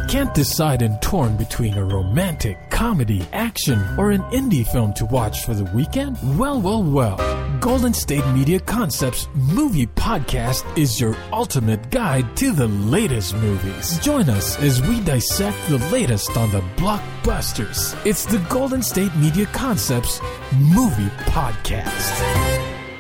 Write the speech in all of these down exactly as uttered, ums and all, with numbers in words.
Can't decide and torn between a romantic, comedy, action, or an indie film to watch for the weekend? Well, well, well. Golden State Media Concepts Movie Podcast is your ultimate guide to the latest movies. Join us as we dissect the latest on the blockbusters. It's the Golden State Media Concepts Movie Podcast.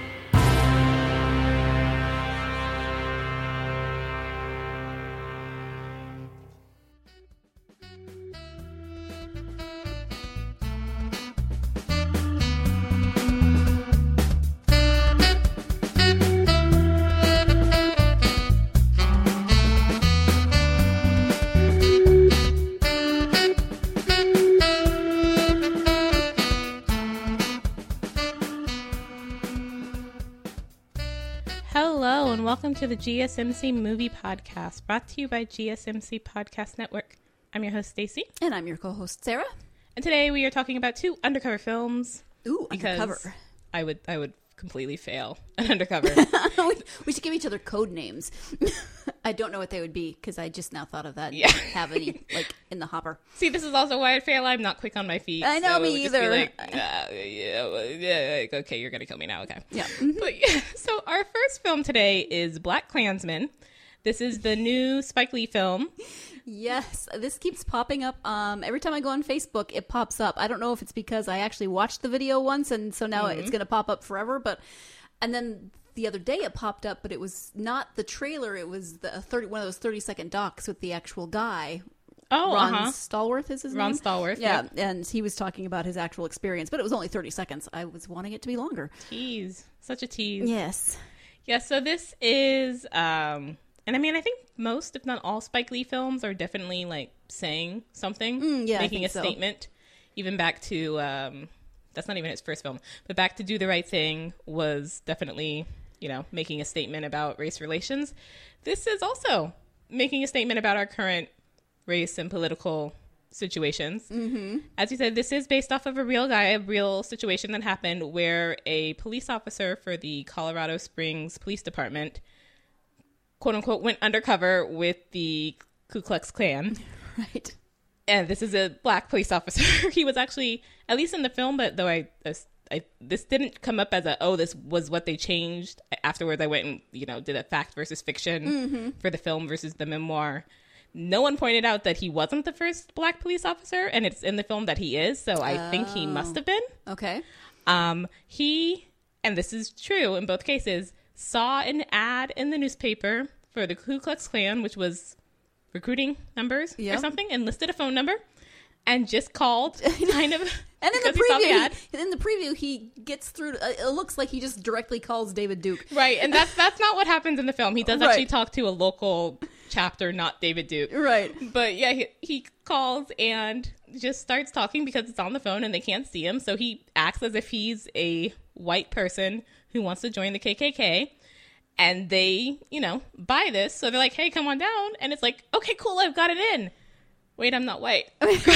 Welcome to the G S M C Movie Podcast, brought to you by G S M C Podcast Network. I'm your host, Stacy. And I'm your co-host, Sarah. And today we are talking about two undercover films. Ooh, undercover. I would, I would completely fail an undercover. we, we should give each other code names. I don't know what they would be, because I just now thought of that. Yeah. Have any, like, in the hopper. See, this is also why I'd fail. I'm not quick on my feet. I know, so me it would just either. Be like, uh, yeah, yeah, okay, you're going to kill me now, okay. Yeah. Mm-hmm. But yeah, so our first film today is BlacKkKlansman. This is the new Spike Lee film. Yes, this keeps popping up. Um, every time I go on Facebook, it pops up. I don't know if it's because I actually watched the video once, and so now mm-hmm. it's going to pop up forever. But and then the other day it popped up, but it was not the trailer. It was the thirty one of those thirty second docs with the actual guy. Oh, Ron uh-huh. Stallworth is his Ron name? Ron Stallworth, yeah. Yep. And he was talking about his actual experience, but it was only thirty seconds. I was wanting it to be longer. Tease. Such a tease. Yes. Yeah, so this is, um, and I mean, I think most, if not all, Spike Lee films are definitely, like, saying something, mm, yeah, making a so. statement. Even back to, um, that's not even his first film, but back to Do the Right Thing was definitely, you know, making a statement about race relations. This is also making a statement about our current race and political situations. Mm-hmm. As you said, this is based off of a real guy, a real situation that happened where a police officer for the Colorado Springs Police Department, quote unquote, went undercover with the Ku Klux Klan. Right. And this is a black police officer. He was actually, at least in the film, but though I, I, this didn't come up as a, oh, this was what they changed. Afterwards, I went and, you know, did a fact versus fiction mm-hmm. for the film versus the memoir. No one pointed out that he wasn't the first black police officer, and it's in the film that he is, so I oh. think he must have been. Okay. Um, he, and this is true in both cases, saw an ad in the newspaper for the Ku Klux Klan, which was recruiting numbers yep. or something, and listed a phone number, and just called, kind of. And in the preview, he, in the preview, he gets through. Uh, it looks like he just directly calls David Duke. Right, and that's that's not what happens in the film. He does right. actually talk to a local chapter, not David Duke. Right. But yeah, he, he calls and just starts talking because it's on the phone and they can't see him. So he acts as if he's a white person who wants to join the K K K. And they, you know, buy this. So they're like, hey, come on down. And it's like, okay, cool, I've got it in. Wait, I'm not white.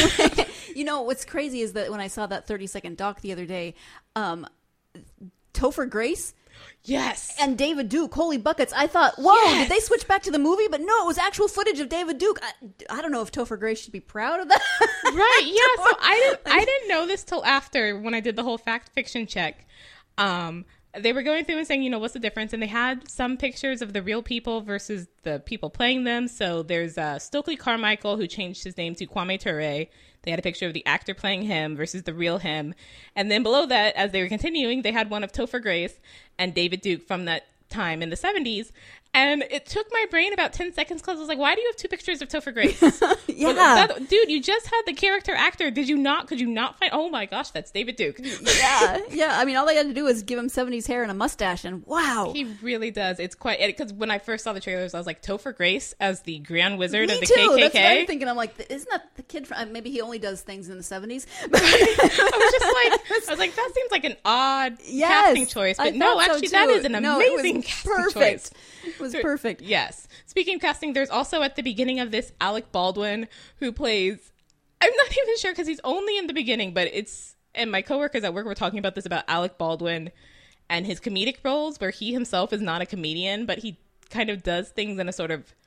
You know, what's crazy is that when I saw that thirty second doc the other day, um, Topher Grace. Yes. And David Duke, holy buckets. I thought, whoa, yes. Did they switch back to the movie? But no, it was actual footage of David Duke. I, I don't know if Topher Grace should be proud of that. Right, yeah. So I didn't, I didn't know this till after when I did the whole fact fiction check. Um, they were going through and saying, you know, what's the difference? And they had some pictures of the real people versus the people playing them. So there's uh, Stokely Carmichael, who changed his name to Kwame Ture. They had a picture of the actor playing him versus the real him. And then below that, as they were continuing, they had one of Topher Grace and David Duke from that time in the seventies. And it took my brain about ten seconds because I was like, why do you have two pictures of Topher Grace? Yeah. That, dude, you just had the character actor. Did you not? Could you not find? Oh my gosh, that's David Duke. Yeah. Yeah. I mean, all they had to do was give him seventies hair and a mustache, and wow. He really does. It's quite, because when I first saw the trailers, I was like, Topher Grace as the Grand Wizard Me of the too. K K K? That's what I'm thinking. I'm like, isn't that the kid from, maybe he only does things in the seventies? I was just like, I was like, that seems like an odd yes, casting choice. But no, actually, so that is an no, amazing it was casting perfect. choice. It was perfect. Yes. Speaking of casting, there's also at the beginning of this Alec Baldwin, who plays, I'm not even sure because he's only in the beginning, but it's, and my coworkers at work were talking about this about Alec Baldwin and his comedic roles, where he himself is not a comedian, but he kind of does things in a sort of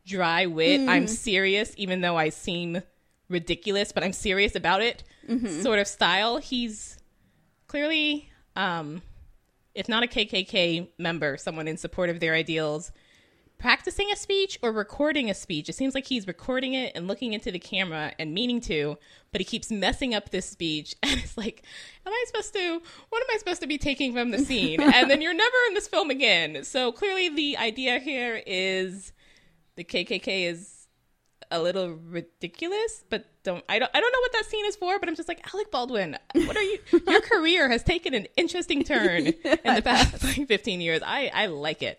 dry wit, mm. I'm serious, even though I seem ridiculous, but I'm serious about it mm-hmm. sort of style. He's clearly, um, if not a K K K member, someone in support of their ideals, practicing a speech or recording a speech. It seems like he's recording it and looking into the camera and meaning to, but he keeps messing up this speech. And it's like, am I supposed to, what am I supposed to be taking from the scene? And then you're never in this film again. So clearly the idea here is the K K K is a little ridiculous, but don't I don't I don't know what that scene is for, but I'm just like, Alec Baldwin, what are you your career has taken an interesting turn in the past like fifteen years. I I like it.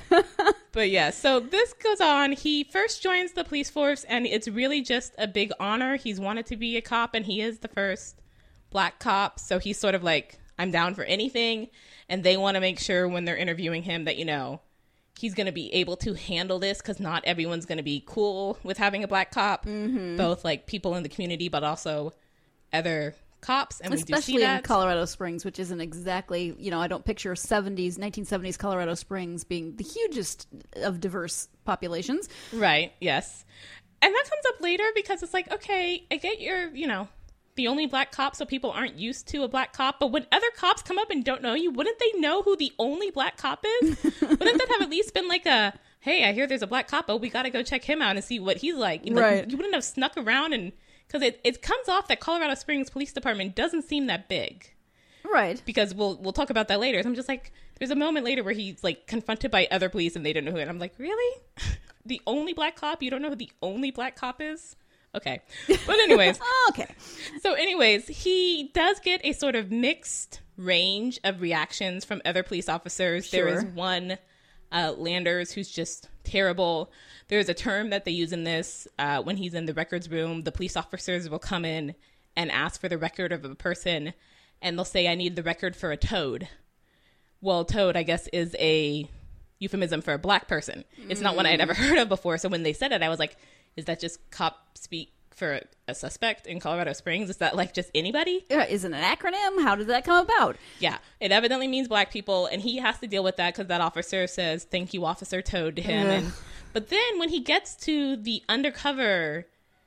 But yeah, so this goes on. He first joins the police force, and it's really just a big honor. He's wanted to be a cop, and he is the first black cop, so he's sort of like, I'm down for anything, and they want to make sure when they're interviewing him that, you know, he's going to be able to handle this, because not everyone's going to be cool with having a black cop, mm-hmm. both like people in the community, but also other cops. And especially we do see that in Colorado Springs, which isn't exactly, you know, I don't picture seventies, nineteen seventies Colorado Springs being the hugest of diverse populations. Right. Yes. And that comes up later because it's like, okay, I get your, you know, the only black cop, so people aren't used to a black cop. But when other cops come up and don't know you, wouldn't they know who the only black cop is? Wouldn't that have at least been like a, hey, I hear there's a black cop, but we got to go check him out and see what he's like. You know, right. Like, you wouldn't have snuck around, and because it, it comes off that Colorado Springs Police Department doesn't seem that big. Right. Because we'll we'll talk about that later. So I'm just like, there's a moment later where he's like confronted by other police and they don't know who. And I'm like, really? The only black cop? You don't know who the only black cop is? Okay. But anyways. Okay. So anyways, he does get a sort of mixed range of reactions from other police officers. Sure. There is one, uh, Landers, who's just terrible. There's a term that they use in this. Uh, when he's in the records room, the police officers will come in and ask for the record of a person. And they'll say, I need the record for a toad. Well, toad, I guess, is a euphemism for a black person. It's not one I had ever heard of before. So when they said it, I was like, is that just cop speak for a suspect in Colorado Springs? Is that like just anybody? Yeah, is it an acronym? How did that come about? Yeah, it evidently means black people, and he has to deal with that because that officer says, thank you, Officer Toad, to him. And, but then when he gets to the undercover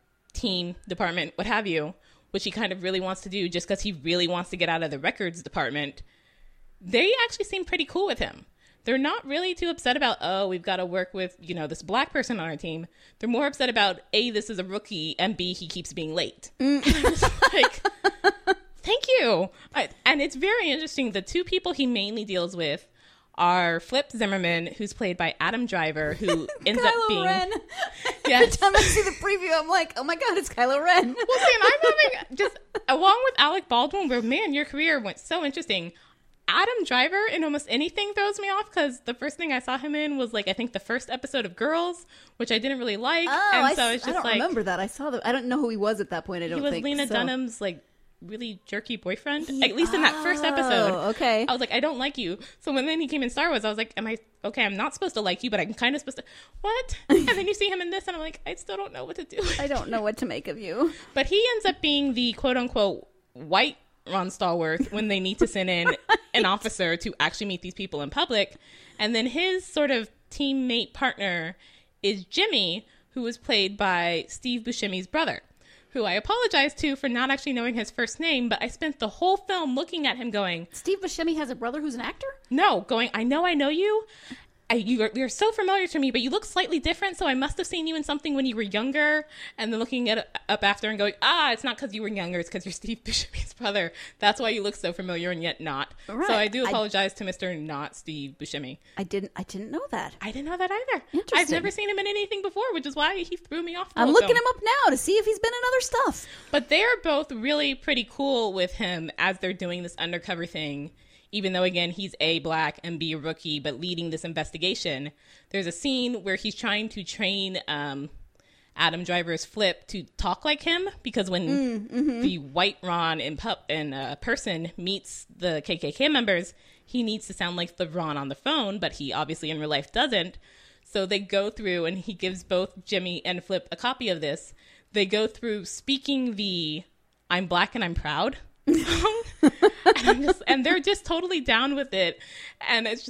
team, department, what have you, which he kind of really wants to do just because he really wants to get out of the records department, they actually seem pretty cool with him. They're not really too upset about, oh, we've got to work with, you know, this black person on our team. They're more upset about, A, this is a rookie, and B, he keeps being late. Mm. Like, thank you. I, and it's very interesting. The two people he mainly deals with are Flip Zimmerman, who's played by Adam Driver, who ends Kylo up being... Ren. Yes. Every time I see the preview, I'm like, oh my God, it's Kylo Ren. Well, see, and I'm having just, along with Alec Baldwin, where, man, your career went so interesting. Adam Driver in almost anything throws me off because the first thing I saw him in was like, I think the first episode of Girls, which I didn't really like. Oh, and I, so it's just I don't like, remember that. I saw the. I don't know who he was at that point. I don't he was think Lena so. Dunham's like really jerky boyfriend, Yeah. at least in that first episode. Oh, okay. I was like, I don't like you. So when then he came in Star Wars, I was like, am I okay? I'm not supposed to like you, but I'm kind of supposed to. What? And then you see him in this, and I'm like, I still don't know what to do. I don't know what to make of you. But he ends up being the quote unquote white Ron Stallworth when they need to send in right. an officer to actually meet these people in public. And then his sort of teammate partner is Jimmy, who was played by Steve Buscemi's brother, who I apologize to for not actually knowing his first name, but I spent the whole film looking at him going, Steve Buscemi has a brother who's an actor? No, going, I know I know you. I, you are, you're so familiar to me, but you look slightly different, so I must have seen you in something when you were younger. And then looking at up after and going, ah, it's not because you were younger, it's because you're Steve Buscemi's brother. That's why you look so familiar and yet not. Right. So I do apologize I, to Mister Not Steve Buscemi. I didn't I didn't know that. I didn't know that either. Interesting. I've never seen him in anything before, which is why he threw me off. I'm looking film. him up now to see if he's been in other stuff. But they're both really pretty cool with him as they're doing this undercover thing. Even though, again, he's A, black, and B, a rookie, but leading this investigation. There's a scene where he's trying to train um, Adam Driver's Flip to talk like him, because when mm, mm-hmm. the white Ron in, pu- in uh, person meets the K K K members, he needs to sound like the Ron on the phone, but he obviously in real life doesn't. So they go through, and he gives both Jimmy and Flip a copy of this. They go through speaking the I'm black and I'm proud song. and, I'm just, and they're just totally down with it. And it's just like,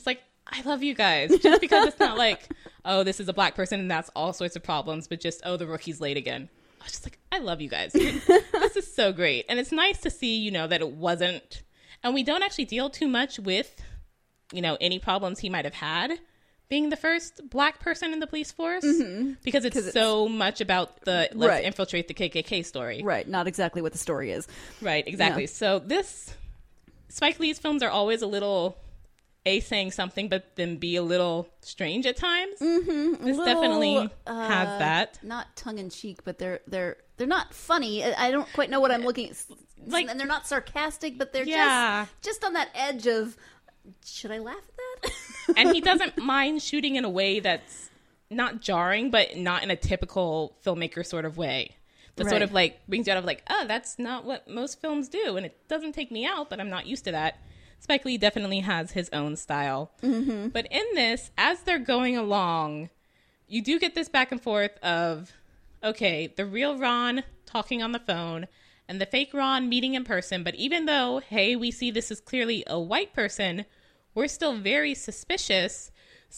I love you guys. Just because it's not like, oh, this is a black person and that's all sorts of problems, but just, oh, the rookie's late again. I was just like, I love you guys. This is so great. And it's nice to see, you know, that it wasn't, and we don't actually deal too much with, you know, any problems he might have had being the first black person in the police force, mm-hmm. because it's, it's so much about the let's right. infiltrate the K K K story. Right. Not exactly what the story is. Right. Exactly. Yeah. So this, Spike Lee's films are always a little A, saying something, but then B, a little strange at times. Mm-hmm. This little, definitely uh, has that. Not tongue-in-cheek, but they're they're they're not funny. I don't quite know what I'm looking at. Like, and they're not sarcastic, but they're yeah. just just on that edge of, should I laugh at that? And he doesn't mind shooting in a way that's not jarring, but not in a typical filmmaker sort of way. That right. sort of like brings you out of like, oh, that's not what most films do. And it doesn't take me out, but I'm not used to that. Spike Lee definitely has his own style. Mm-hmm. But in this, as they're going along, you do get this back and forth of, okay, the real Ron talking on the phone and the fake Ron meeting in person. But even though, hey, we see this is clearly a white person, we're still very suspicious.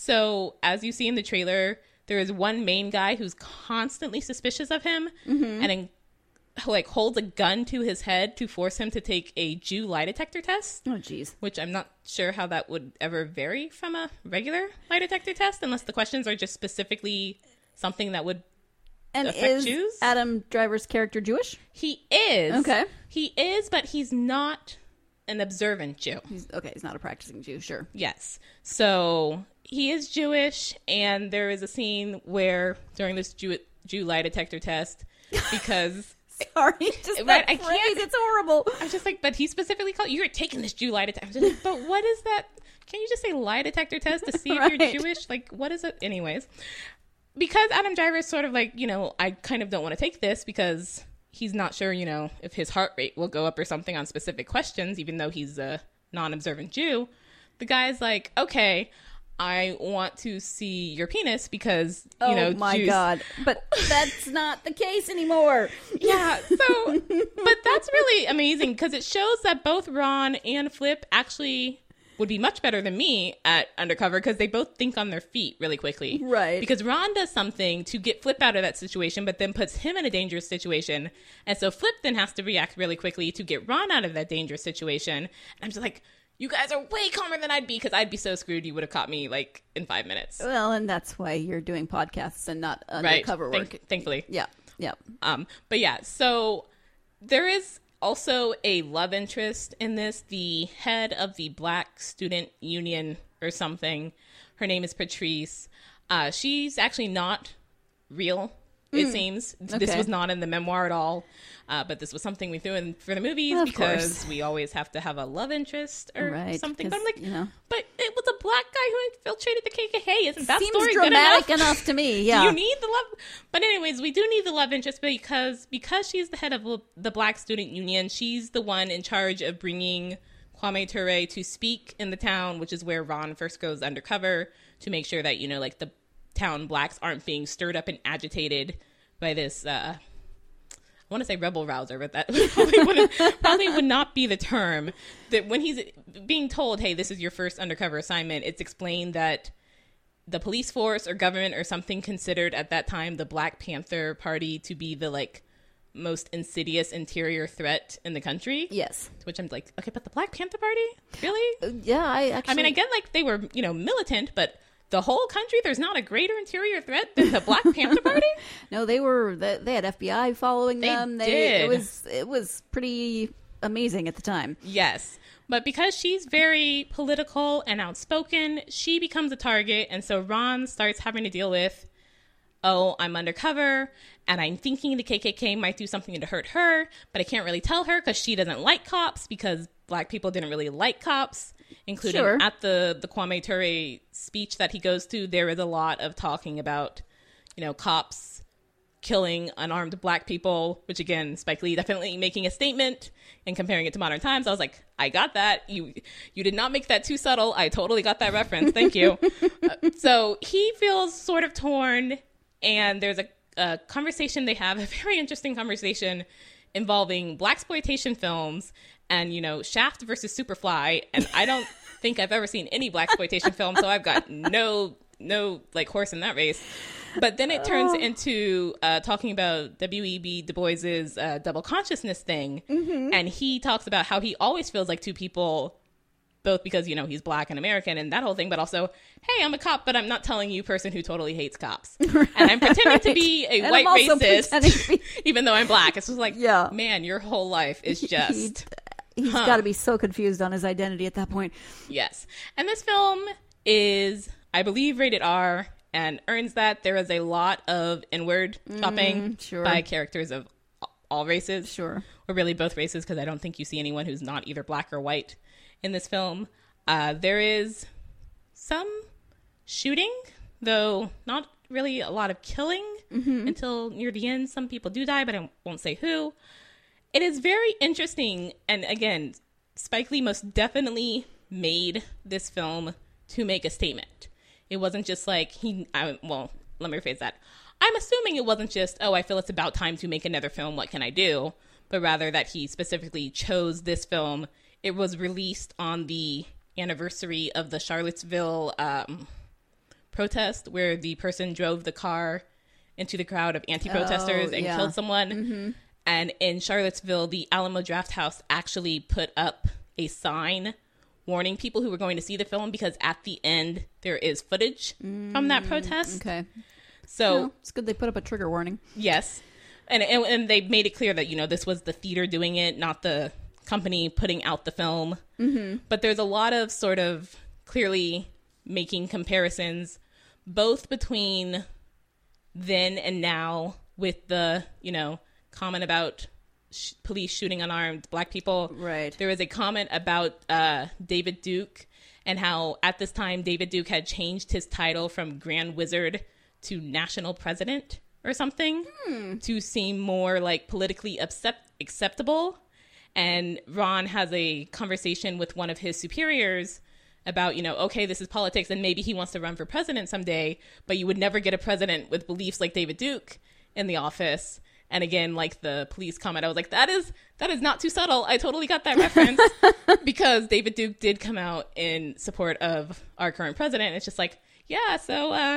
So as you see in the trailer, there is one main guy who's constantly suspicious of him, mm-hmm. and in, like holds a gun to his head to force him to take a Jew lie detector test. Oh, geez. Which I'm not sure how that would ever vary from a regular lie detector test, unless the questions are just specifically something that would and affect is Jews. Adam Driver's character Jewish? He is. Okay. He is, but he's not an observant Jew. He's, okay, he's not a practicing Jew, sure. Yes. So he is Jewish, and there is a scene where during this Jew, Jew lie detector test, because... Sorry, just right, that I phrase, can't, it's horrible. I'm just like, but he specifically called, you're taking this Jew lie detector. I'm just like, but what is that? Can you just say lie detector test to see right. if you're Jewish? Like, what is it? Anyways, because Adam Driver is sort of like, you know, I kind of don't want to take this because he's not sure, you know, if his heart rate will go up or something on specific questions, even though he's a non-observant Jew. The guy's like, okay, I want to see your penis because, you oh know, my Jews... God. But that's not the case anymore. Yeah, so, but that's really amazing because it shows that both Ron and Flip actually would be much better than me at undercover because they both think on their feet really quickly. Right. Because Ron does something to get Flip out of that situation, but then puts him in a dangerous situation. And so Flip then has to react really quickly to get Ron out of that dangerous situation. And I'm just like... You guys are way calmer than I'd be because I'd be so screwed you would have caught me like in five minutes. Well, and that's why you're doing podcasts and not undercover right. work. Thank- thankfully. Yeah. Yeah. Um, but yeah, so there is also a love interest in this. The head of the Black Student Union or something. Her name is Patrice. Uh, she's actually not real. It mm. seems okay. This was not in the memoir at all, uh, but this was something we threw in for the movies of because course. we always have to have a love interest or right, something. But I'm like, you know. but it was a black guy who infiltrated the K K K. Isn't that Seems story dramatic good enough? enough to me? Yeah, you need the love. But anyways, we do need the love interest because because she's the head of the Black Student Union. She's the one in charge of bringing Kwame Ture to speak in the town, which is where Ron first goes undercover to make sure that, you know, like the town blacks aren't being stirred up and agitated by this, uh, I want to say rebel rouser, but that probably, wouldn't, probably would not be the term. That when he's being told, hey, this is your first undercover assignment, it's explained that the police force or government or something considered at that time the Black Panther Party to be the, like, most insidious interior threat in the country. Yes. To which I'm like, okay, but the Black Panther Party? Really? Uh, yeah, I actually... I mean, I get, like, they were, you know, militant, but... The whole country, there's not a greater interior threat than the Black Panther Party? No, they were, they had F B I following they them. They did. It was, it was pretty amazing at the time. Yes. But because she's very political and outspoken, she becomes a target. And so Ron starts having to deal with, oh, I'm undercover and I'm thinking the K K K might do something to hurt her, but I can't really tell her because she doesn't like cops because black people didn't really like cops. Including sure. at the, the Kwame Ture speech that he goes to, there is a lot of talking about, you know, cops killing unarmed black people, which again, Spike Lee definitely making a statement and comparing it to modern times. I was like, I got that. You you did not make that too subtle. I totally got that reference. Thank you. uh, so he feels sort of torn, and there's a, a conversation they have, a very interesting conversation involving blaxploitation films and, you know, Shaft versus Superfly. And I don't, think I've ever seen any blaxploitation film, so I've got no no like horse in that race. But then it turns into uh, talking about W E B Du Bois's uh, double consciousness thing, mm-hmm. and he talks about how he always feels like two people, both because, you know, he's black and American and that whole thing, but also, hey, I'm a cop, but I'm not telling you, person who totally hates cops. Right. And I'm pretending to be a and white racist, be... even though I'm black. It's just like, yeah. man, your whole life is just... He, he's huh. got to be so confused on his identity at that point. Yes. And this film is, I believe, rated R, and earns that. There is a lot of inward chopping mm, sure. by characters of all races. Sure. Or really both races, because I don't think you see anyone who's not either black or white in this film. Uh, there is some shooting, though not really a lot of killing mm-hmm. until near the end. Some people do die, but I won't say who. It is very interesting. And again, Spike Lee most definitely made this film to make a statement. It wasn't just like he, I, well, let me rephrase that. I'm assuming it wasn't just, oh, I feel it's about time to make another film. What can I do? But rather that he specifically chose this film. It was released on the anniversary of the Charlottesville um, protest, where the person drove the car into the crowd of anti-protesters oh, and yeah. killed someone. Mm-hmm. And in Charlottesville, the Alamo Drafthouse actually put up a sign warning people who were going to see the film, because at the end there is footage mm, from that protest. Okay. So well, it's good they put up a trigger warning. Yes. And, and and they made it clear that, you know, this was the theater doing it, not the company putting out the film. Mm-hmm. But there's a lot of sort of clearly making comparisons both between then and now, with the, you know, comment about sh- police shooting unarmed black people. Right. There was a comment about uh, David Duke, and how at this time David Duke had changed his title from Grand Wizard to National President or something hmm. to seem more like politically accept- acceptable. And Ron has a conversation with one of his superiors about, you know, okay, this is politics, and maybe he wants to run for president someday, but you would never get a president with beliefs like David Duke in the office. And again, like the police comment, I was like, that is that is not too subtle. I totally got that reference because David Duke did come out in support of our current president. It's just like, yeah, so uh,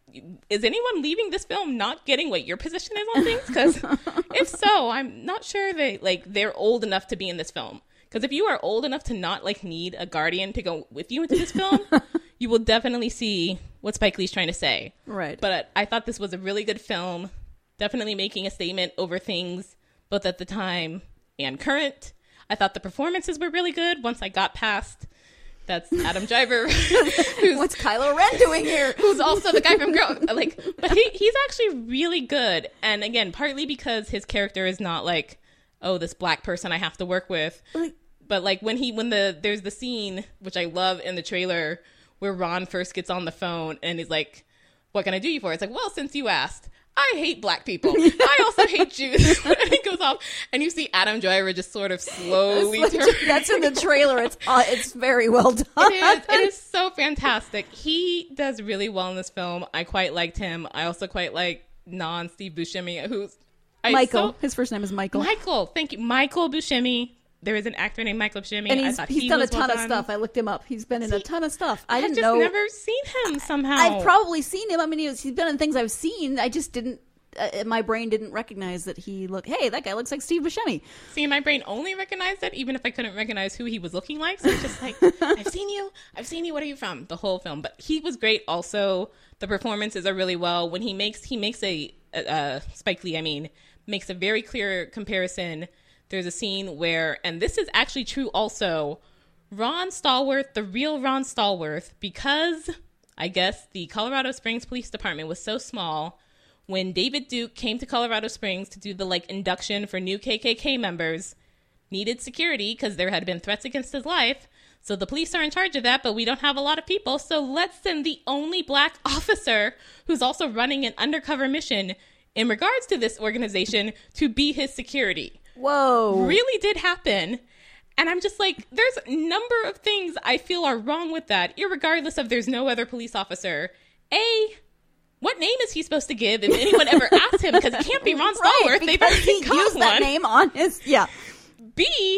is anyone leaving this film not getting what your position is on things? Because if so, I'm not sure they like they're old enough to be in this film. Because if you are old enough to not like need a guardian to go with you into this film, you will definitely see what Spike Lee's trying to say. Right. But I thought this was a really good film. Definitely making a statement over things both at the time and current. I thought the performances were really good once I got past. That's Adam Driver. who's, What's Kylo Ren doing here? Who's also the guy from Girl. Like, but he, he's actually really good. And again, partly because his character is not like, oh, this black person I have to work with. Like, but like when he when the there's the scene, which I love in the trailer, where Ron first gets on the phone and he's like, what can I do you for? It's like, well, since you asked. I hate black people. Yeah. I also hate Jews. And he goes off, and you see Adam Driver just sort of slowly that's, turn. That's in the trailer. It's uh, it's very well done. It is. It is so fantastic. He does really well in this film. I quite liked him. I also quite like non-Steve Buscemi, who's I Michael. So, His first name is Michael. Michael. Thank you, Michael Buscemi. There is an actor named Michael Buscemi. And he's, I he's he done a was ton well of done. stuff. I looked him up. He's been in See, a ton of stuff. I I've didn't just know. never seen him somehow. I've probably seen him. I mean, he was, he's been in things I've seen. I just didn't. Uh, my brain didn't recognize that he looked. Hey, that guy looks like Steve Buscemi. See, my brain only recognized it, even if I couldn't recognize who he was looking like. So it's just like, I've seen you. I've seen you. What are you from? The whole film. But he was great. Also, the performances are really well. When he makes he makes a uh, Spike Lee, I mean, makes a very clear comparison. There's a scene where, and this is actually true also, Ron Stallworth, the real Ron Stallworth, because I guess the Colorado Springs Police Department was so small, when David Duke came to Colorado Springs to do the like induction for new K K K members, needed security because there had been threats against his life. So the police are in charge of that, but we don't have a lot of people. So let's send the only black officer who's also running an undercover mission in regards to this organization to be his security. Whoa. Really did happen. And I'm just like, there's a number of things I feel are wrong with that, irregardless of there's no other police officer. A, what name is he supposed to give if anyone ever asks him? Because it can't be Ron Stallworth. Right, They've already he got used one. that name on his, yeah. B,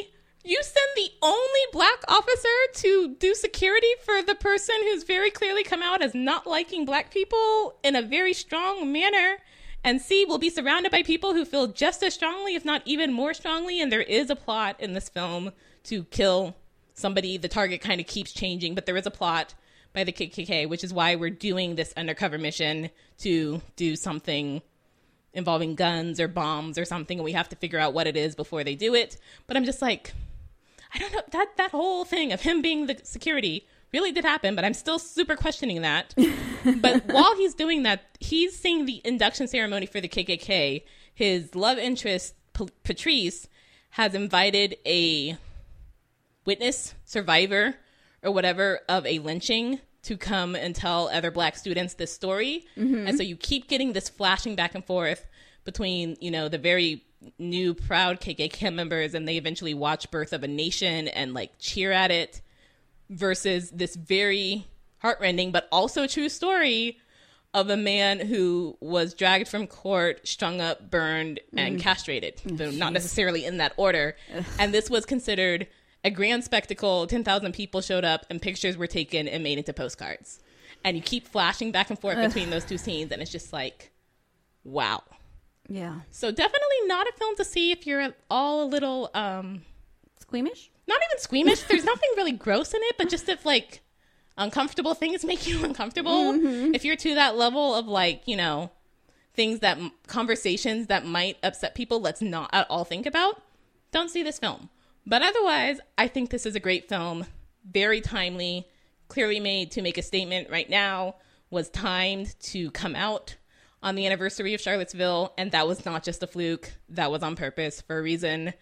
You send the only black officer to do security for the person who's very clearly come out as not liking black people in a very strong manner. And C, will be surrounded by people who feel just as strongly, if not even more strongly. And there is a plot in this film to kill somebody. The target kind of keeps changing, but there is a plot by the K K K, which is why we're doing this undercover mission to do something involving guns or bombs or something. And we have to figure out what it is before they do it. But I'm just like... I don't know, that that whole thing of him being the security really did happen, but I'm still super questioning that. But while he's doing that, he's seeing the induction ceremony for the K K K. His love interest, P- Patrice, has invited a witness, survivor, or whatever, of a lynching to come and tell other black students this story. Mm-hmm. And so you keep getting this flashing back and forth between, you know, the very... new proud K K K members, and they eventually watch Birth of a Nation and like cheer at it, versus this very heartrending but also true story of a man who was dragged from court, strung up, burned, and mm. castrated. So not necessarily in that order. And this was considered a grand spectacle. ten thousand people showed up and pictures were taken and made into postcards. And you keep flashing back and forth between those two scenes, and it's just like, wow. Yeah. So definitely not a film to see if you're all a little... um squeamish? Not even squeamish. There's nothing really gross in it, but just if, like, uncomfortable things make you uncomfortable. Mm-hmm. If you're to that level of, like, you know, things that... conversations that might upset people, let's not at all think about, don't see this film. But otherwise, I think this is a great film. Very timely. Clearly made to make a statement right now. Was timed to come out on the anniversary of Charlottesville, and that was not just a fluke. That was on purpose for a reason.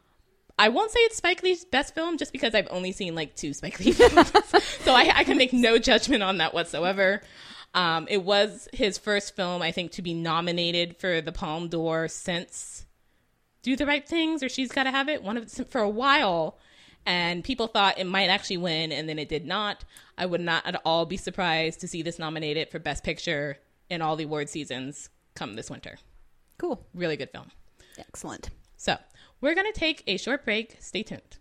I won't say it's Spike Lee's best film, just because I've only seen like two Spike Lee films. So I, I can make no judgment on that whatsoever. Um, it was his first film, I think, to be nominated for the Palme d'Or since Do the Right Things or She's Gotta Have It, one of for a while. And people thought it might actually win, and then it did not. I would not at all be surprised to see this nominated for Best Picture in all the award seasons come this winter. Cool. Really good film. Excellent. So we're going to take a short break. Stay tuned.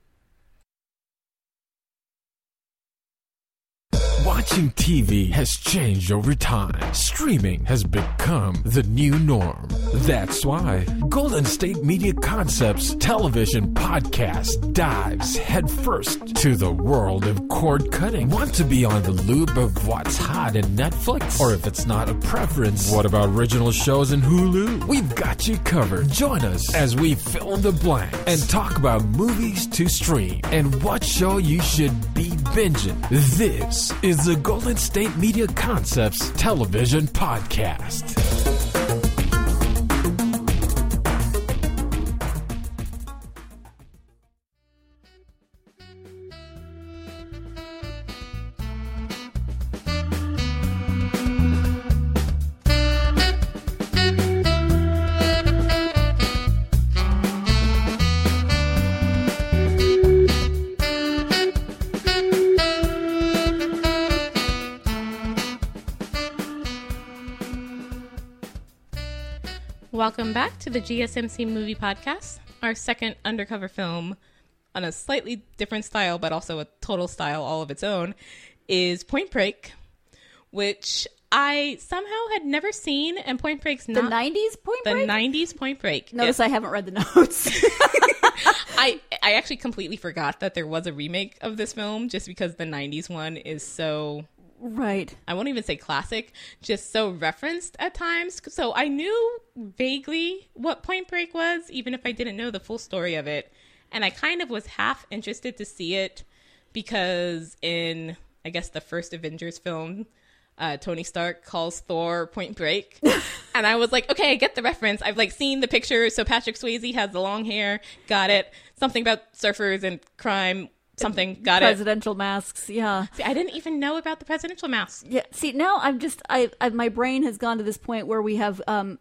Watching T V has changed over time. Streaming has become the new norm. That's why Golden State Media Concepts television podcast dives headfirst to the world of cord cutting. Want to be on the loop of what's hot in Netflix? Or if it's not a preference, what about original shows in Hulu? We've got you covered. Join us as we fill in the blank and talk about movies to stream and what show you should be binging. This is the Golden State Media Concepts television podcast. Welcome back to the G S M C Movie Podcast. Our second undercover film on a slightly different style, but also a total style all of its own, is Point Break, which I somehow had never seen, and Point Break's not... The nineties Point the Break? The nineties Point Break. Notice it, I haven't read the notes. I, I actually completely forgot that there was a remake of this film, just because the nineties one is so... Right. I won't even say classic, just so referenced at times. So I knew vaguely what Point Break was, even if I didn't know the full story of it. And I kind of was half interested to see it because in, I guess, the first Avengers film, uh, Tony Stark calls Thor Point Break. And I was like, okay, I get the reference. I've like seen the pictures. So Patrick Swayze has the long hair. Got it. Something about surfers and crime. Something. Got presidential it. Presidential masks. Yeah. See, I didn't even know about the presidential masks. Yeah. See, now I'm just, I, I, my brain has gone to this point where we have, um,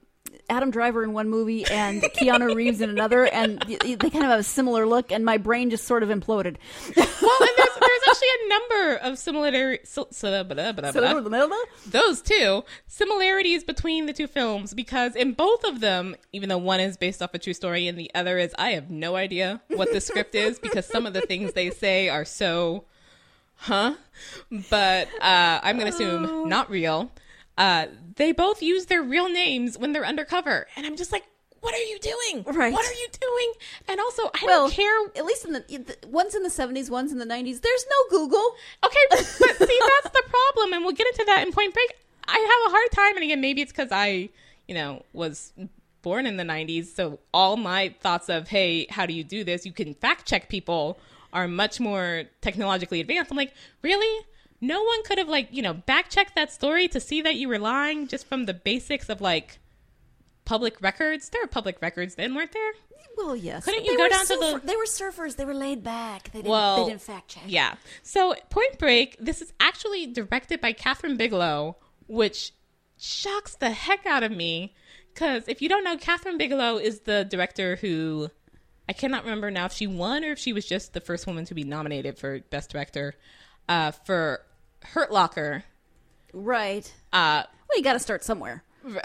Adam Driver in one movie and Keanu Reeves in another, and they kind of have a similar look, and my brain just sort of imploded. Well, and there's, there's actually a number of similar so, so, blah, blah, blah, blah. those two similarities between the two films, because in both of them, even though one is based off a true story and the other is, I have no idea what the script is, because some of the things they say are so, huh? But uh, I'm going to assume oh. not real. Uh, they both use their real names when they're undercover. And I'm just like, what are you doing? Right. What are you doing? And also, I well, don't care. At least in the, the one's in the seventies, one's in the nineties. There's no Google. Okay, but see, that's the problem. And we'll get into that in Point Break. I have a hard time. And again, maybe it's because I, you know, was born in the nineties. So all my thoughts of, hey, how do you do this? You can fact check people are much more technologically advanced. I'm like, really? No one could have, like, you know, back checked that story to see that you were lying just from the basics of, like, public records? There are public records then, weren't there? Well, yes. Couldn't you they go were down surfer- to the... They were surfers. They were laid back. They didn't, well, they didn't fact check. Yeah. So, Point Break, this is actually directed by Catherine Bigelow, which shocks the heck out of me. Because if you don't know, Catherine Bigelow is the director who... I cannot remember now if she won or if she was just the first woman to be nominated for Best Director uh, for Hurt Locker. Right. Uh, well, you got to start somewhere.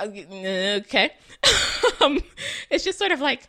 Okay. um, it's just sort of like,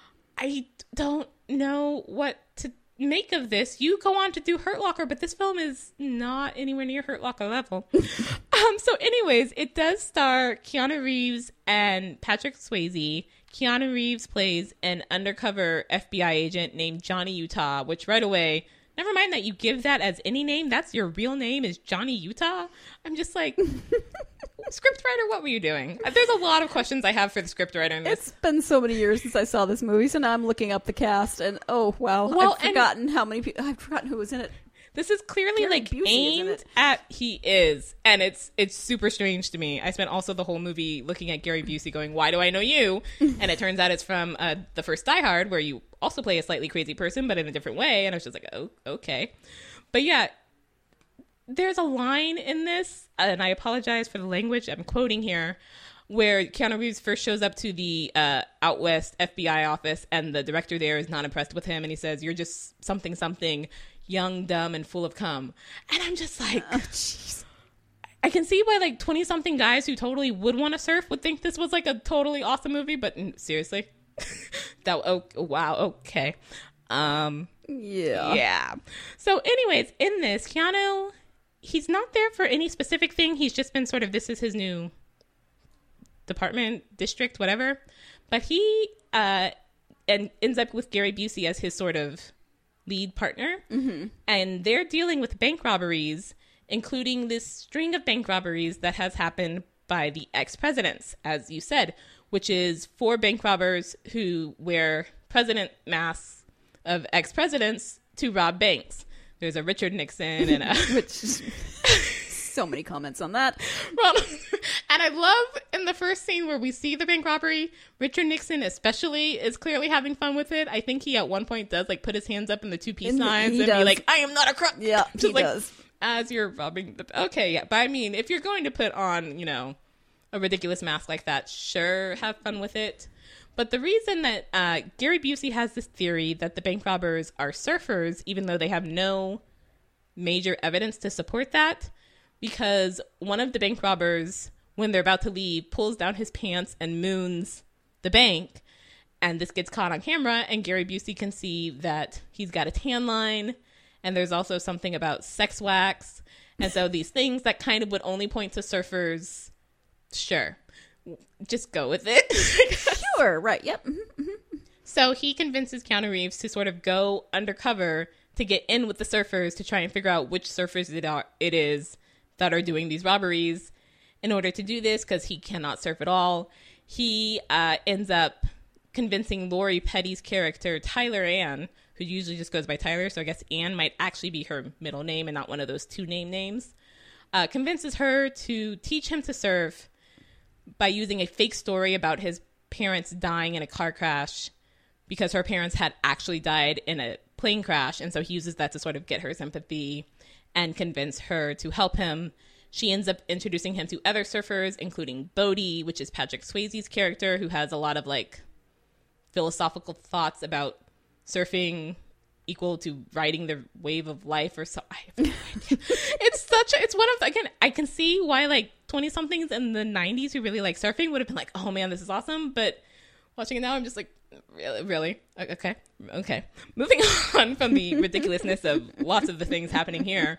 I don't know what to make of this. You go on to do Hurt Locker, but this film is not anywhere near Hurt Locker level. um, so anyways, it does star Keanu Reeves and Patrick Swayze. Keanu Reeves plays an undercover F B I agent named Johnny Utah, which right away, never mind that you give that as any name, that's your real name is Johnny Utah. I'm just like, scriptwriter, what were you doing? There's a lot of questions I have for the scriptwriter in this. It's been so many years since I saw this movie, so now I'm looking up the cast, and oh, wow, well, I've forgotten how many people, I've forgotten who was in it. This is clearly Gary like Busey aimed at he is, and it's it's super strange to me. I spent also the whole movie looking at Gary Busey, going, "Why do I know you?" And it turns out it's from uh, the first Die Hard, where you also play a slightly crazy person, but in a different way. And I was just like, "Oh, okay." But yeah, there's a line in this, and I apologize for the language I'm quoting here, where Keanu Reeves first shows up to the uh, Out West F B I office, and the director there is not impressed with him, and he says, "You're just something something." Young, dumb, and full of cum. And I'm just like, oh, jeez. I can see why like twenty something guys who totally would want to surf would think this was like a totally awesome movie, but mm, seriously, that oh wow okay, um yeah yeah. So, anyways, in this, Keanu, he's not there for any specific thing. He's just been sort of, this is his new department, district, whatever. But he uh and ends up with Gary Busey as his sort of lead partner, mm-hmm. and they're dealing with bank robberies, including this string of bank robberies that has happened by the ex-presidents, as you said, which is four bank robbers who wear president masks of ex-presidents to rob banks. There's a Richard Nixon and a... Which is... So many comments on that. Well, and I love in the first scene where we see the bank robbery, Richard Nixon especially is clearly having fun with it. I think he at one point does like put his hands up in the two peace in the, signs and does. be like, "I am not a crook." Yeah, just he like, does. As you're robbing the okay, yeah. But I mean, if you're going to put on, you know, a ridiculous mask like that, sure, have fun with it. But the reason that uh, Gary Busey has this theory that the bank robbers are surfers, even though they have no major evidence to support that, because one of the bank robbers, when they're about to leave, pulls down his pants and moons the bank, and this gets caught on camera, and Gary Busey can see that he's got a tan line, and there's also something about sex wax, and so these things that kind of would only point to surfers, sure, just go with it. Sure, right, yep. Mm-hmm, mm-hmm. So he convinces Keanu Reeves to sort of go undercover to get in with the surfers to try and figure out which surfers it, are, it is that are doing these robberies. In order to do this, because he cannot surf at all, he uh, ends up convincing Lori Petty's character, Tyler Ann, who usually just goes by Tyler, so I guess Ann might actually be her middle name and not one of those two name names, uh, convinces her to teach him to surf by using a fake story about his parents dying in a car crash because her parents had actually died in a plane crash, and so he uses that to sort of get her sympathy and convince her to help him she ends up introducing him to other surfers, including Bodhi, which is Patrick Swayze's character, who has a lot of like philosophical thoughts about surfing equal to riding the wave of life or so. I have no idea. It's such a, it's one of the, again, I can see why like twenty somethings in the nineties who really like surfing would have been like, oh man, this is awesome. But watching it now, I'm just like, really, really? Okay. Okay. Moving on from the ridiculousness of lots of the things happening here.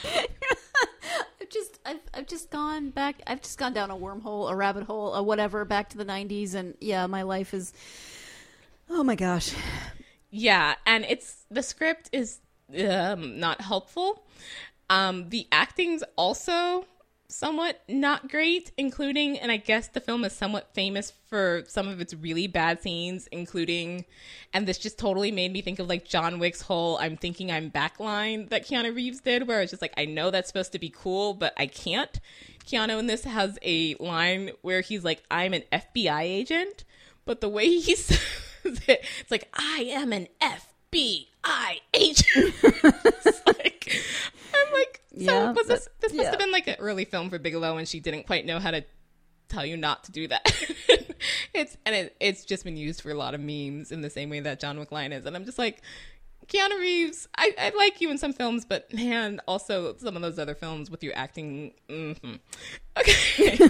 I've just, I've, I've just gone back. I've just gone down a wormhole, a rabbit hole, a whatever, back to the nineties. And yeah, my life is, oh my gosh. Yeah, and it's the script is um, not helpful. Um, the acting's also somewhat not great, including, and I guess the film is somewhat famous for some of its really bad scenes, including, and this just totally made me think of like John Wick's whole "I'm thinking I'm back" line that Keanu Reeves did, where it's just like, I know that's supposed to be cool, but I can't. Keanu in this has a line where he's like, I'm an F B I agent, but the way he says it, it's like, I am an F B I agent. It's like, I'm like, so yeah, was this, this must yeah. have been like an early film for Bigelow, and she didn't quite know how to tell you not to do that. It's, and it, it's just been used for a lot of memes in the same way that John Wick line is. And I'm just like, Keanu Reeves, I, I like you in some films, but man, also some of those other films with your acting. Mm-hmm. Okay.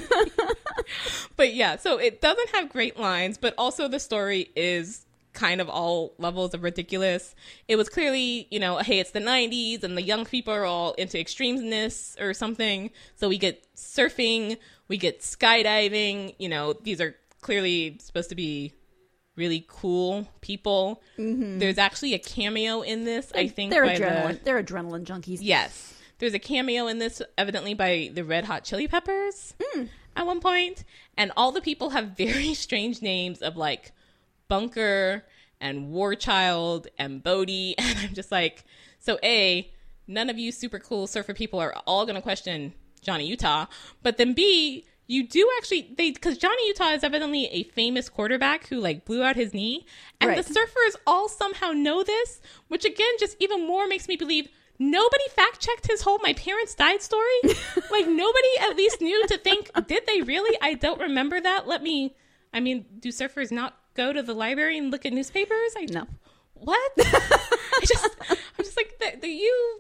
But yeah, so it doesn't have great lines, but also the story is kind of all levels of ridiculous. It was clearly, you know, hey, it's the nineties and the young people are all into extremeness or something. So we get surfing, we get skydiving, you know, these are clearly supposed to be really cool people. Mm-hmm. There's actually a cameo in this, they're, I think. They're by adrenaline. The, they're adrenaline junkies. Yes. There's a cameo in this, evidently by the Red Hot Chili Peppers mm. at one point. And all the people have very strange names of like Bunker and War Child and Bodhi. And I'm just like, so A, none of you super cool surfer people are all going to question Johnny Utah. But then B, you do actually, they because Johnny Utah is evidently a famous quarterback who like blew out his knee. And right. the surfers all somehow know this, which again just even more makes me believe nobody fact checked his whole "my parents died" story. Like nobody at least knew to think, did they really? I don't remember that. Let me, I mean, do surfers not go to the library and look at newspapers? I No. What? I just, I'm just like, the, the you,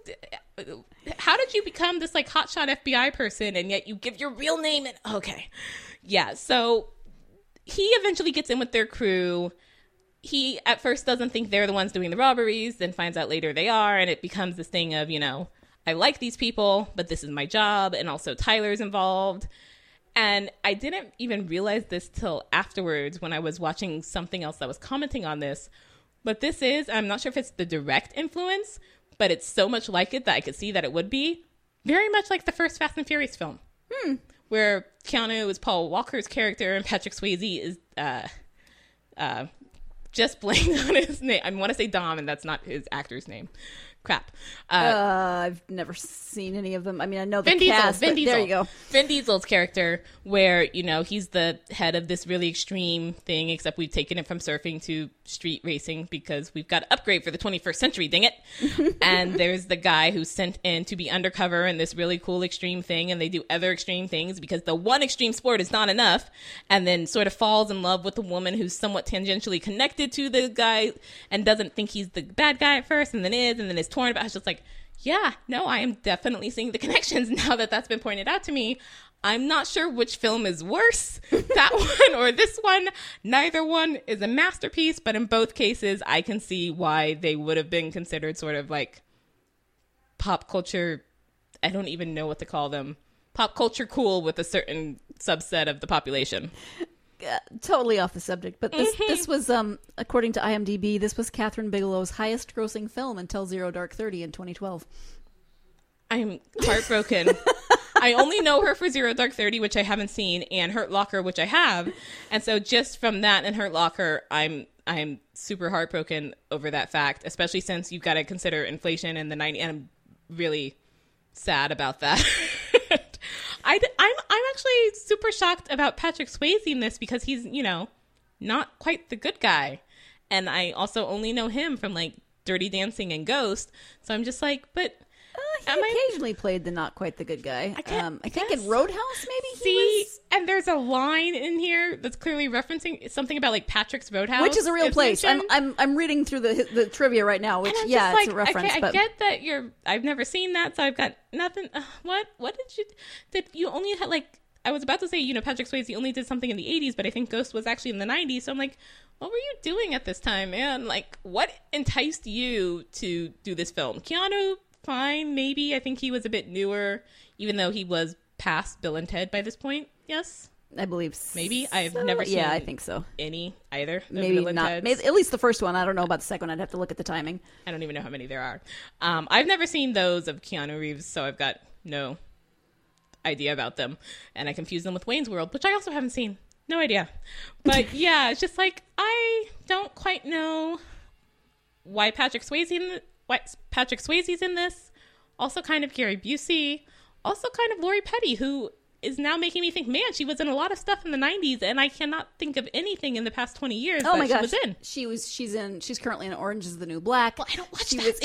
how did you become this like hotshot F B I person and yet you give your real name and, okay. Yeah, so he eventually gets in with their crew. He at first doesn't think they're the ones doing the robberies, then finds out later they are, and it becomes this thing of, you know, I like these people, but this is my job, and also Tyler's involved. And I didn't even realize this till afterwards when I was watching something else that was commenting on this. But this is, I'm not sure if it's the direct influence, but it's so much like it that I could see that it would be very much like the first Fast and Furious film, hmm. where Keanu is Paul Walker's character and Patrick Swayze is uh, uh, just blanked on his name. I want to say Dom, and that's not his actor's name. Crap. Uh, uh, I've never seen any of them. I mean, I know the Vin Diesel, cast, Vin but Diesel. there you go. Vin Diesel's character, where, you know, he's the head of this really extreme thing, except we've taken it from surfing to street racing because we've got to upgrade for the twenty-first century, dang it. And there's the guy who's sent in to be undercover in this really cool extreme thing, and they do other extreme things because the one extreme sport is not enough, and then sort of falls in love with a woman who's somewhat tangentially connected to the guy and doesn't think he's the bad guy at first, and then is, and then is torn about. It's just like, yeah, no, I am definitely seeing the connections now that that's been pointed out to me. I'm not sure which film is worse, that one or this one. Neither one is a masterpiece, but in both cases, I can see why they would have been considered sort of like pop culture. I don't even know what to call them. Pop culture cool with a certain subset of the population. Uh, totally off the subject, but this mm-hmm. this was, um, according to IMDb, this was Catherine Bigelow's highest-grossing film until Zero Dark Thirty in twenty twelve. I'm heartbroken. I only know her for Zero Dark Thirty, which I haven't seen, and Hurt Locker, which I have, and so just from that and Hurt Locker, I'm I'm super heartbroken over that fact, especially since you've got to consider inflation in the nineties, and I'm really sad about that. I, I'm, I'm actually super shocked about Patrick Swayze in this because he's, you know, not quite the good guy. And I also only know him from, like, Dirty Dancing and Ghost. So I'm just like, but... Uh, Am I- occasionally played the not quite the good guy. I can't- um, I think guess. in Roadhouse, maybe See, he was... and there's a line in here that's clearly referencing something about like Patrick's Roadhouse, Which is a real place. I'm, mentioned. I'm I'm reading through the the trivia right now, which, And I'm yeah, just it's a like, reference. Okay, but I get that you're. I've never seen that, so I've got nothing. Uh, what? What did you? Did you only had like? I was about to say, you know, Patrick Swayze only did something in the eighties, but I think Ghost was actually in the nineties. So I'm like, what were you doing at this time, man? Like, what enticed you to do this film? Keanu, fine, maybe. I think he was a bit newer, even though he was past Bill and Ted by this point. Yes, I believe so. maybe. I've never seen. Yeah, I think so. Any either. of Maybe Bill and not. Ted's. Maybe, at least the first one. I don't know about the second one. I'd have to look at the timing. I don't even know how many there are. Um, I've never seen those of Keanu Reeves, so I've got no idea about them. And I confuse them with Wayne's World, which I also haven't seen. No idea. But yeah, it's just like, I don't quite know why Patrick Swayze in the, why Patrick Swayze's in this. Also kind of Gary Busey. Also kind of Lori Petty, who is now making me think, man, she was in a lot of stuff in the nineties, and I cannot think of anything in the past twenty years Oh that my she gosh, was in. She was. She's in. She's currently in Orange Is the New Black. Well, I don't watch she that.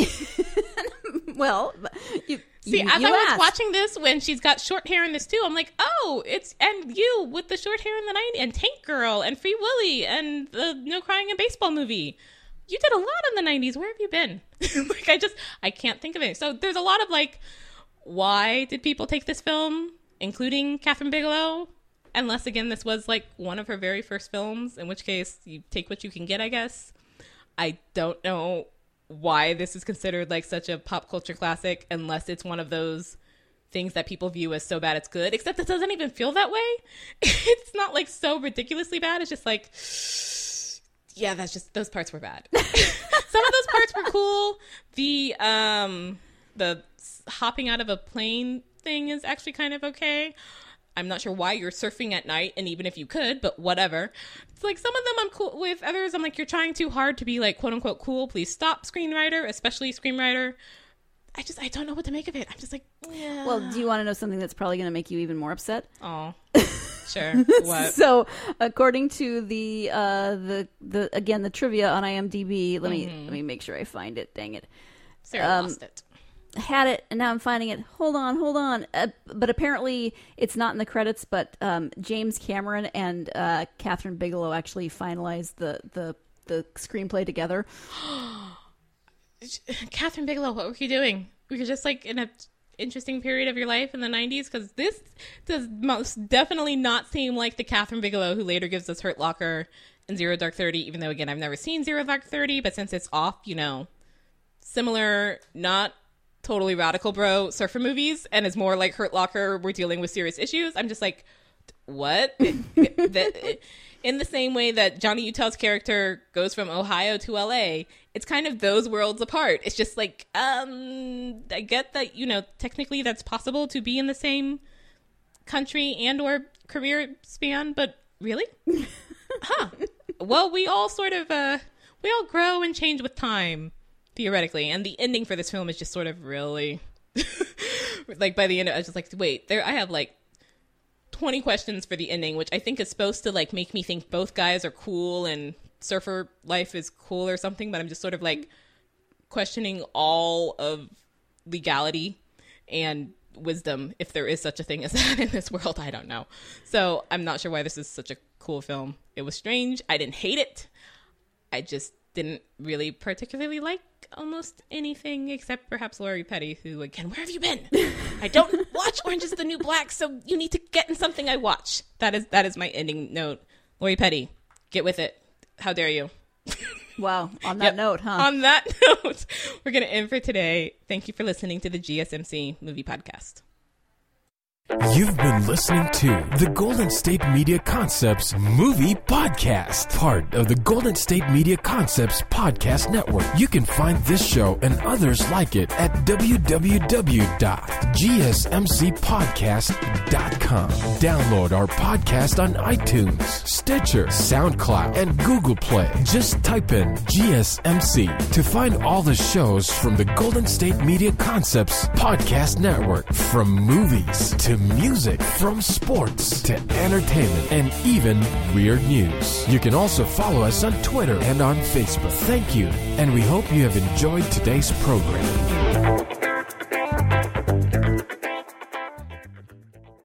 Was, well, you, See, you, as you I was asked. watching this, when she's got short hair in this too, I'm like, oh, it's and you with the short hair in the nineties, and Tank Girl, and Free Willy, and the No Crying in Baseball movie. You did a lot in the nineties. Where have you been? Like, I just, I can't think of it. So there's a lot of like, why did people take this film, including Catherine Bigelow? Unless, again, this was like one of her very first films, in which case you take what you can get, I guess. I don't know why this is considered like such a pop culture classic, unless it's one of those things that people view as so bad it's good, except it doesn't even feel that way. It's not like so ridiculously bad. It's just like, yeah, that's just, those parts were bad. Some of those parts were cool. The, um, the hopping out of a plane thing is actually kind of okay. I'm not sure why you're surfing at night, and even if you could, but whatever. It's like, some of them I'm cool with. Others I'm like, you're trying too hard to be like, quote unquote, cool. Please stop, screenwriter, especially screenwriter. I just, I don't know what to make of it. I'm just like, yeah. Well, do you want to know something that's probably going to make you even more upset? Oh, sure. What? So, according to the uh, the the again the trivia on IMDb, let me Mm-hmm. let me make sure I find it. Dang it. Sarah um, lost it. Had it and now I'm finding it. Hold on, hold on. Uh, but apparently it's not in the credits. But um, James Cameron and uh, Catherine Bigelow actually finalized the the the screenplay together. Catherine Bigelow, what were you doing? Were you just like in a interesting period of your life in the nineties? Because this does most definitely not seem like the Catherine Bigelow who later gives us Hurt Locker and Zero Dark Thirty. Even though, again, I've never seen Zero Dark Thirty, but since it's off, you know, similar, not totally radical bro surfer movies, and is more like Hurt Locker, we're dealing with serious issues. I'm just like, what? that, in the same way that Johnny Utah's character goes from Ohio to L A, it's kind of those worlds apart. It's just like, um, I get that, you know, technically that's possible to be in the same country and or career span, but really? Huh. Well, we all sort of, uh, we all grow and change with time, theoretically. And the ending for this film is just sort of really, like, by the end, I was just like, wait, there, I have like twenty questions for the ending, which I think is supposed to like make me think both guys are cool and surfer life is cool or something, but I'm just sort of like questioning all of legality and wisdom, if there is such a thing as that in this world. I don't know. So I'm not sure why this is such a cool film. It was strange. I didn't hate it. I just didn't really particularly like almost anything except perhaps Lori Petty, who, again, where have you been? I don't watch Orange Is the New Black, so you need to get in something I watch. That is that is my ending note. Lori Petty, get with it. How dare you? Wow. On that Yep. note, huh? On that note, we're going to end for today. Thank you for listening to the G S M C Movie Podcast. You've been listening to the Golden State Media Concepts Movie Podcast, part of the Golden State Media Concepts Podcast Network. You can find this show and others like it at w w w dot g s m c podcast dot com. Download our podcast on iTunes, Stitcher, SoundCloud, and Google Play. Just type in G S M C to find all the shows from the Golden State Media Concepts Podcast Network, from movies to music, from sports to entertainment, and even weird news. You can also follow us on Twitter and on Facebook. Thank you, and we hope you have enjoyed today's program.